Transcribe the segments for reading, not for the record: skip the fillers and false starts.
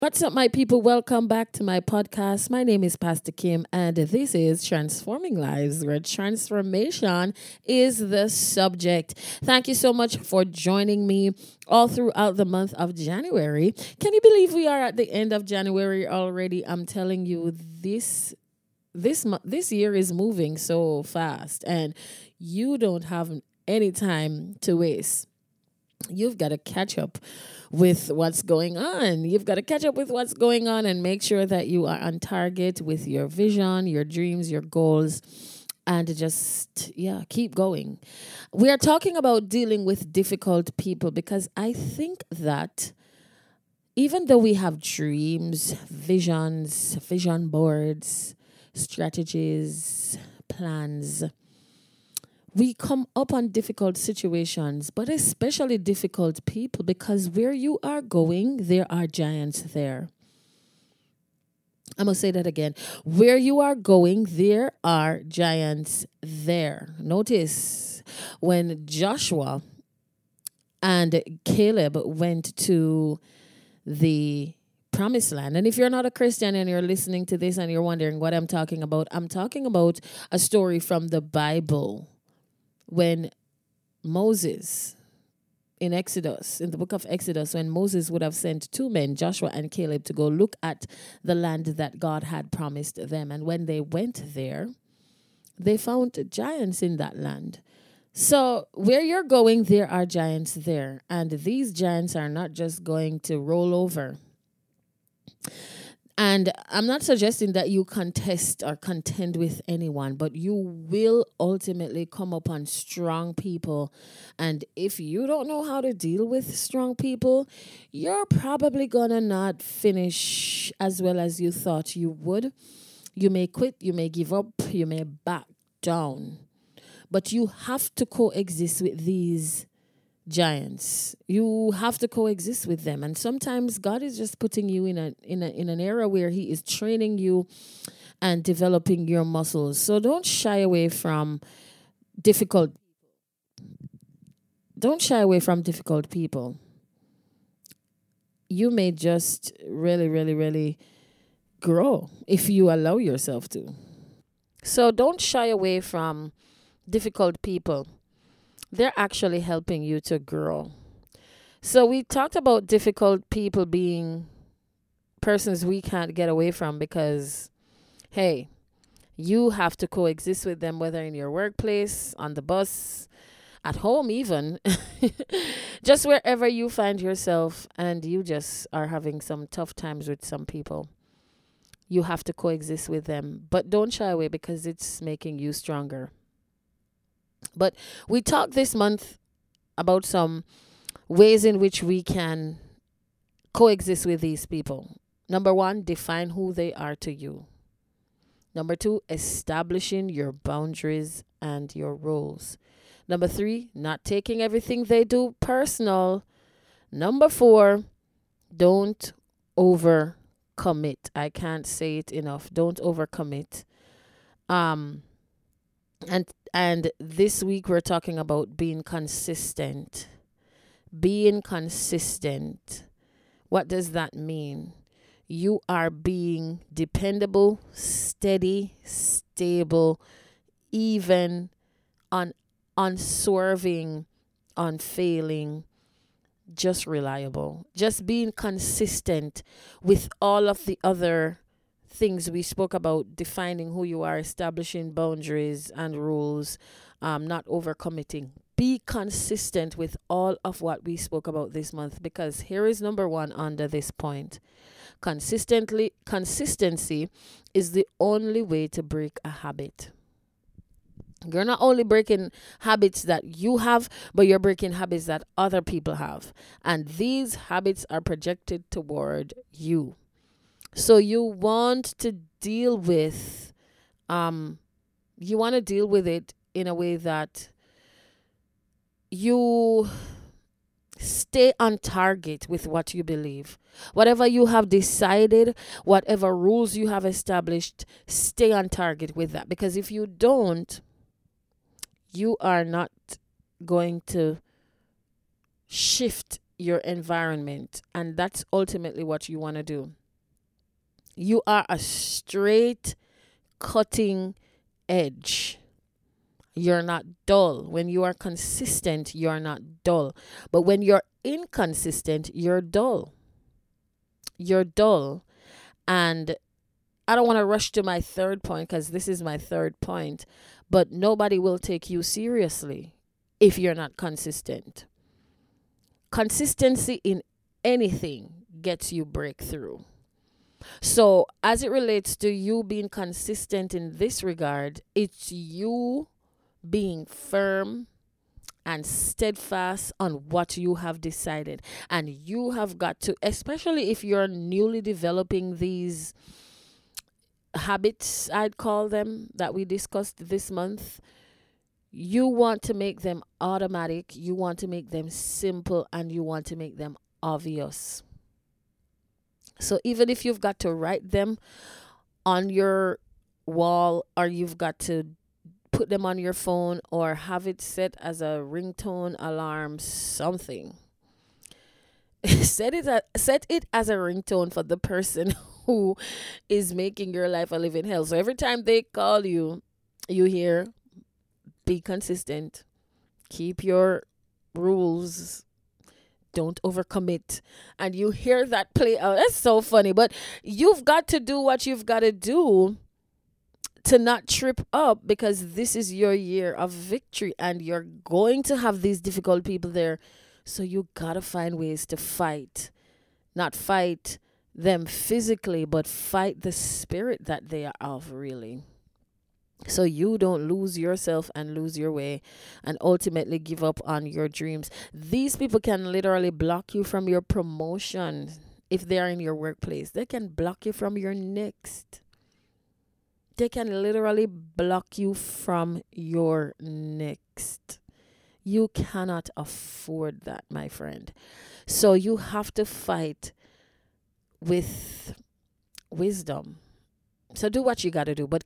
What's up, my people? Welcome back to my podcast. My name is Pastor Kim, and this is Transforming Lives, where transformation is the subject. Thank you so much for joining me all throughout the month of January. Can you believe we are at the end of January already? I'm telling you, this year is moving so fast, and you don't have any time to waste. You've got to catch up with what's going on. You've got to catch up with what's going on and make sure that you are on target with your vision, your dreams, your goals, and just, yeah, keep going. We are talking about dealing with difficult people because I think that even though we have dreams, visions, vision boards, strategies, plans, we come up on difficult situations, but especially difficult people, because where you are going, there are giants there. I'm going to say that again. Where you are going, there are giants there. Notice when Joshua and Caleb went to the promised land. And if you're not a Christian and you're listening to this and you're wondering what I'm talking about a story from the Bible when Moses in the book of Exodus, when Moses would have sent two men, Joshua and Caleb, to go look at the land that God had promised them. And when they went there, they found giants in that land. So where you're going, there are giants there. And these giants are not just going to roll over. And I'm not suggesting that you contest or contend with anyone, but you will ultimately come upon strong people. And if you don't know how to deal with strong people, you're probably gonna not finish as well as you thought you would. You may quit, you may give up, you may back down. But you have to coexist with these giants. You have to coexist with them, and sometimes God is just putting you in an era where He is training you and developing your muscles. So don't shy away from difficult. Don't shy away from difficult people. You may just really, really, really grow if you allow yourself to. So don't shy away from difficult people. They're actually helping you to grow. So we talked about difficult people being persons we can't get away from because, hey, you have to coexist with them, whether in your workplace, on the bus, at home even, just wherever you find yourself and you just are having some tough times with some people. You have to coexist with them, but don't shy away because it's making you stronger. But we talked this month about some ways in which we can coexist with these people. Number one, define who they are to you. Number two, establishing your boundaries and your roles. Number three, not taking everything they do personal. Number four, don't overcommit. I can't say it enough. Don't overcommit. Um, and this week we're talking about being consistent. Being consistent. What does that mean? You are being dependable, steady, stable, even unswerving, unfailing, just reliable. Just being consistent with all of the other things we spoke about, defining who you are, establishing boundaries and rules, not overcommitting. Be consistent with all of what we spoke about this month, because here is number one under this point. Consistency is the only way to break a habit. You're not only breaking habits that you have, but you're breaking habits that other people have. And these habits are projected toward you. So you want to deal with it in a way that you stay on target with what you believe. Whatever you have decided, whatever rules you have established, stay on target with that. Because if you don't, you are not going to shift your environment, and that's ultimately what you want to do. You are a straight cutting edge. You're not dull. When you are consistent, you're not dull. But when you're inconsistent, you're dull. You're dull. And I don't want to rush to my third point because this is my third point, but nobody will take you seriously if you're not consistent. Consistency in anything gets you breakthrough. So, as it relates to you being consistent in this regard, it's you being firm and steadfast on what you have decided. And you have got to, especially if you're newly developing these habits, I'd call them, that we discussed this month, you want to make them automatic, you want to make them simple, and you want to make them obvious. So even if you've got to write them on your wall, or you've got to put them on your phone, or have it set as a ringtone, alarm, something, set it as a ringtone for the person who is making your life a living hell. So every time they call you, you hear, be consistent, keep your rules, don't overcommit, and you hear that play out. That's so funny, but you've got to do what you've got to do to not trip up, because this is your year of victory and you're going to have these difficult people there. So you got to find ways to fight, not fight them physically, but fight the spirit that they are of, really. So you don't lose yourself and lose your way and ultimately give up on your dreams. These people can literally block you from your promotion if they are in your workplace. They can block you from your next. They can literally block you from your next. You cannot afford that, my friend. So you have to fight with wisdom. So do what you got to do, but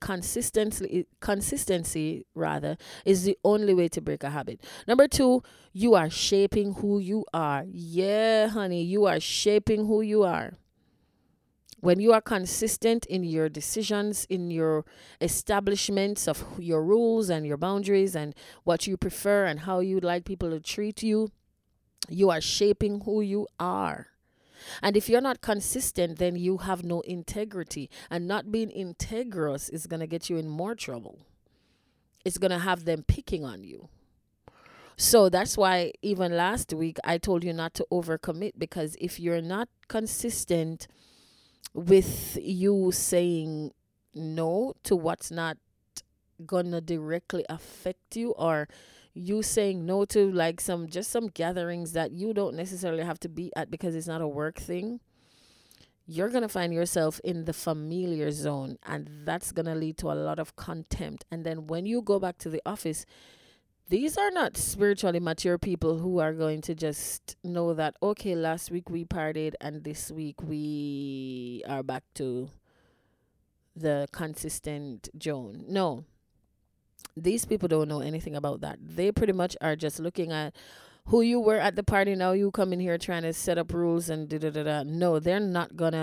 consistency rather is the only way to break a habit. Number 2, you are shaping who you are. Yeah, honey, you are shaping who you are. When you are consistent in your decisions, in your establishments of your rules and your boundaries and what you prefer and how you'd like people to treat you, you are shaping who you are. And if you're not consistent, then you have no integrity. And not being integrous is going to get you in more trouble. It's going to have them picking on you. So that's why even last week I told you not to overcommit, because if you're not consistent with you saying no to what's not going to directly affect you, or you saying no to like some gatherings that you don't necessarily have to be at because it's not a work thing, you're going to find yourself in the familiar zone, and that's going to lead to a lot of contempt. And then when you go back to the office, these are not spiritually mature people who are going to just know that, okay, last week we partied and this week we are back to the consistent Joan. No. These people don't know anything about that. They pretty much are just looking at who you were at the party. Now you come in here trying to set up rules and da da da da. No, they are not going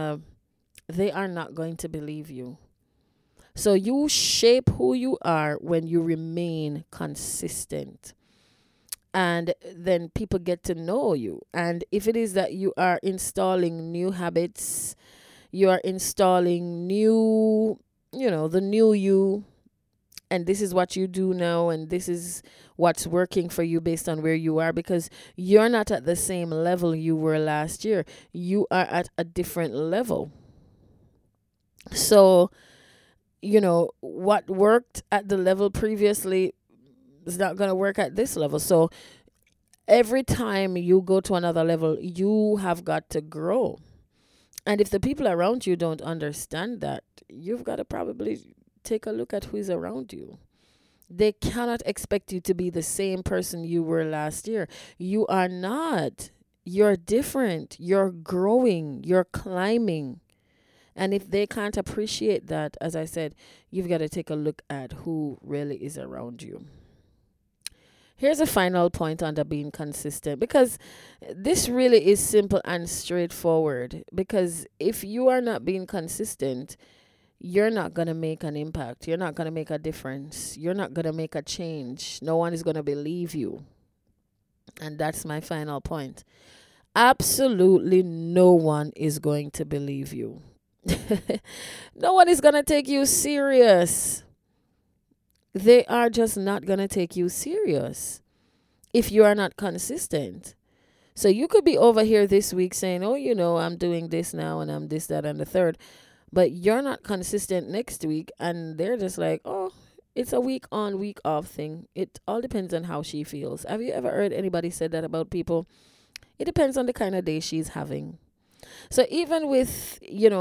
to believe you. So you shape who you are when you remain consistent. And then people get to know you. And if it is that you are installing new habits, you are installing new, the new you, and this is what you do now, and this is what's working for you based on where you are, because you're not at the same level you were last year. You are at a different level. So, what worked at the level previously is not going to work at this level. So every time you go to another level, you have got to grow. And if the people around you don't understand that, you've got to probably take a look at who is around you. They cannot expect you to be the same person you were last year. You are not. You're different. You're growing. You're climbing. And if they can't appreciate that, as I said, you've got to take a look at who really is around you. Here's a final point under being consistent, because this really is simple and straightforward. Because if you are not being consistent, you're not going to make an impact. You're not going to make a difference. You're not going to make a change. No one is going to believe you. And that's my final point. Absolutely no one is going to believe you. No one is going to take you serious. They are just not going to take you serious if you are not consistent. So you could be over here this week saying, oh, I'm doing this now and I'm this, that, and the third. But you're not consistent next week, and they're just like, oh, it's a week on, week off thing. It all depends on how she feels. Have you ever heard anybody say that about people? It depends on the kind of day she's having. So even with,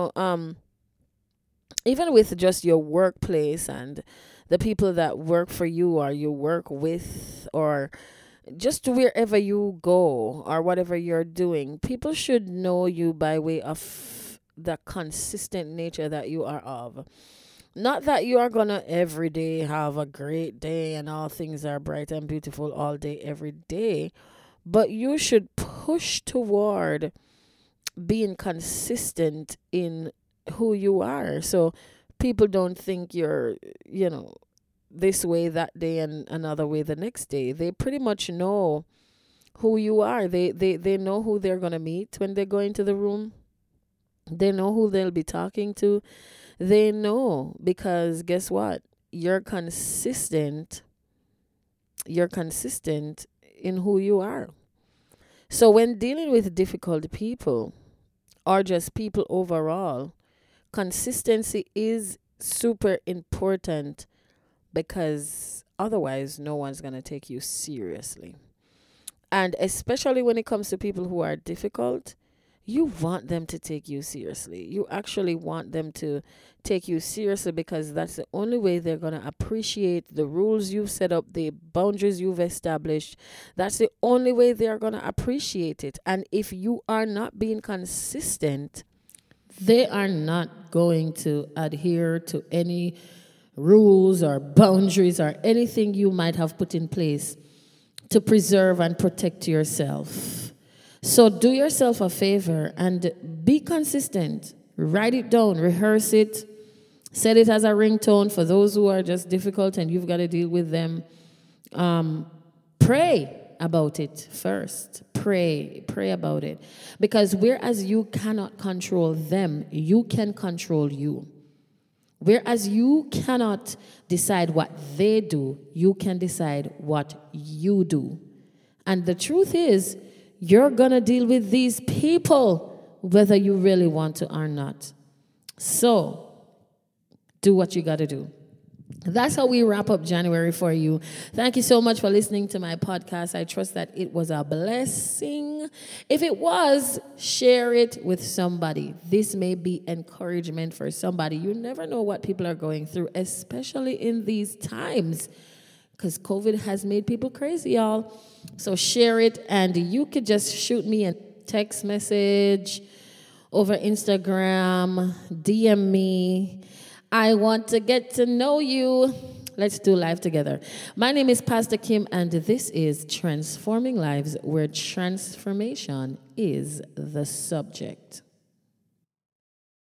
even with just your workplace and the people that work for you or you work with, or just wherever you go or whatever you're doing, people should know you by way of the consistent nature that you are of. Not that you are going to every day have a great day and all things are bright and beautiful all day, every day, but you should push toward being consistent in who you are. So people don't think you're, this way that day and another way the next day. They pretty much know who you are. They know who they're going to meet when they go into the room. They know who they'll be talking to. They know, because guess what? You're consistent. You're consistent in who you are. So when dealing with difficult people or just people overall, consistency is super important, because otherwise no one's going to take you seriously. And especially when it comes to people who are difficult, you want them to take you seriously. You actually want them to take you seriously, because that's the only way they're going to appreciate the rules you've set up, the boundaries you've established. That's the only way they're going to appreciate it. And if you are not being consistent, they are not going to adhere to any rules or boundaries or anything you might have put in place to preserve and protect yourself. So do yourself a favor and be consistent. Write it down, rehearse it, set it as a ringtone for those who are just difficult and you've got to deal with them. Pray about it first. Pray about it. Because whereas you cannot control them, you can control you. Whereas you cannot decide what they do, you can decide what you do. And the truth is, you're going to deal with these people whether you really want to or not. So, do what you got to do. That's how we wrap up January for you. Thank you so much for listening to my podcast. I trust that it was a blessing. If it was, share it with somebody. This may be encouragement for somebody. You never know what people are going through, especially in these times, because COVID has made people crazy, y'all. So share it, and you could just shoot me a text message over Instagram, DM me. I want to get to know you. Let's do life together. My name is Pastor Kim, and this is Transforming Lives, where transformation is the subject.